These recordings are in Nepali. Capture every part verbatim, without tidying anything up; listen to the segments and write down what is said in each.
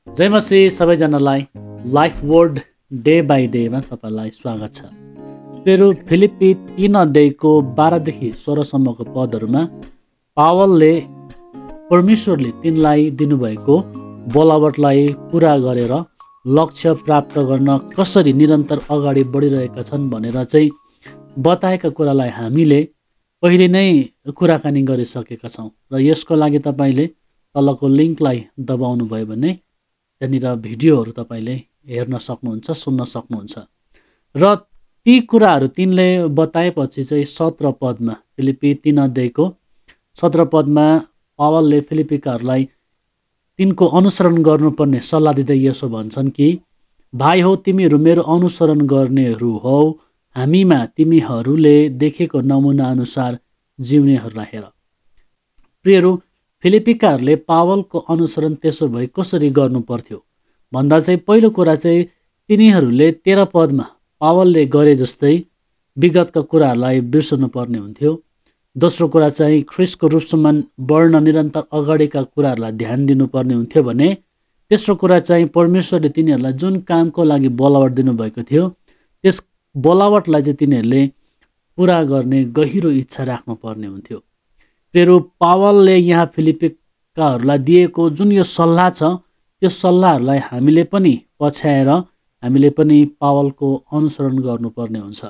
जय मसीह सबैजनालाई लाइफ वर्ड डे बाई डेमा तपाईँलाई स्वागत छ। पेरु फिलिप्पी तीन अध्यायको बाह्रदेखि सोह्रसम्मको पदहरूमा पावलले परमेश्वरले तिनलाई दिनुभएको बोलावटलाई पुरा गरेर लक्ष्य प्राप्त गर्न कसरी निरन्तर अगाडि बढिरहेका छन् भनेर चाहिँ बताएका कुरालाई हामीले पहिले नै कुराकानी गरिसकेका छौँ र यसको लागि तपाईँले तलको लिङ्कलाई दबाउनु भयो भने त्यहाँनिर भिडियोहरू तपाईँले हेर्न सक्नुहुन्छ, सुन्न सक्नुहुन्छ। र ती कुराहरू तिनले बताएपछि चाहिँ सत्र पदमा फिलिप्पी तीन अध्यायको सत्र पदमा पावलले फिलिप्पीकाहरूलाई तिनको अनुसरण गर्नुपर्ने सल्लाह दिँदै यसो भन्छन् कि भाइ हो, तिमीहरू मेरो अनुसरण गर्नेहरू हौ, हामीमा तिमीहरूले देखेको नमुना अनुसार जिउनेहरूलाई हेर। प्रियहरू, फिलिप्पीकाहरूले पावलको अनुसरण त्यसो भए कसरी गर्नु पर्थ्यो भन्दा चाहिँ पहिलो कुरा चाहिँ तिनीहरूले तेह्र पदमा पावलले गरे जस्तै विगतका कुराहरूलाई बिर्सनु पर्ने हुन्थ्यो। दोस्रो कुरा चाहिँ ख्रिस्टको रूपसम्म बढ्न निरन्तर अगाडिका कुराहरूलाई ध्यान दिनुपर्ने हुन्थ्यो भने तेस्रो कुरा चाहिँ परमेश्वरले तिनीहरूलाई जुन कामको लागि बोलावट दिनुभएको थियो त्यस बोलावटलाई चाहिँ तिनीहरूले पुरा गर्ने गहिरो इच्छा राख्नुपर्ने हुन्थ्यो। प्रियहरू, पावलले यहाँ फिलिप्पीकाहरूलाई दिएको जुन यो सल्लाह छ त्यो सल्लाहहरूलाई हामीले पनि पछ्याएर हामीले पनि पावलको अनुसरण गर्नुपर्ने हुन्छ।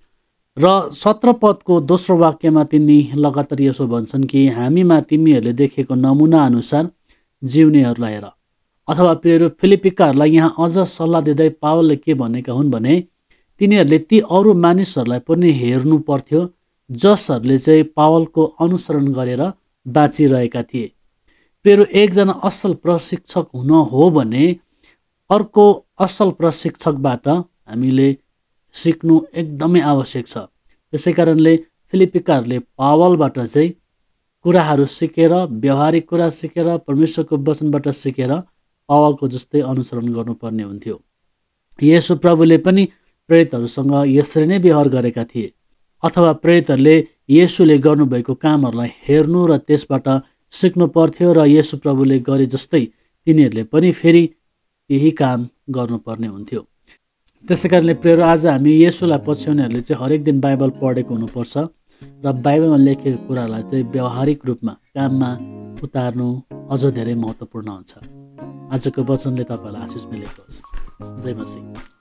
र सत्र पदको दोस्रो वाक्यमा तिनी लगातार यसो भन्छन् कि हामीमा तिमीहरूले देखेको नमुना अनुसार जिउनेहरूलाई हेर। अथवा प्रियहरू, फिलिप्पीकाहरूलाई यहाँ अझ सल्लाह दिँदै पावलले के भनेका हुन् भने तिनीहरूले ती अरू मानिसहरूलाई पनि हेर्नु पर्थ्यो जसहरूले चाहिँ पावलको अनुसरण गरेर बाँचिरहेका थिए। प्रियहरू, एकजना असल प्रशिक्षक हुन हो भने अर्को असल प्रशिक्षकबाट हामीले सिक्नु एकदमै आवश्यक छ। त्यसै कारणले फिलिप्पीकाहरूले पावलबाट चाहिँ कुराहरू सिकेर, व्यवहारिक कुरा सिकेर, परमेश्वरको वचनबाट सिकेर पावलको जस्तै अनुसरण गर्नुपर्ने हुन्थ्यो। येशू प्रभुले पनि प्रेरितहरूसँग यसरी नै व्यवहार गरेका थिए। अथवा प्रेरितहरूले येशूले गर्नुभएको कामहरूलाई हेर्नु र त्यसबाट सिक्नु पर्थ्यो र येशू प्रभुले गरे जस्तै तिनीहरूले पनि फेरि यही काम गर्नुपर्ने हुन्थ्यो। त्यसै कारणले प्रियहरू, आज हामी येशूलाई पछ्याउनेहरूले चाहिँ हरेक दिन बाइबल पढेको हुनुपर्छ र बाइबलमा लेखेको कुरालाई चाहिँ व्यावहारिक रूपमा काममा उतार्नु अझ धेरै महत्त्वपूर्ण हुन्छ। आजको वचनले तपाईँलाई आशिष मिलेको होस्। जय मसीह।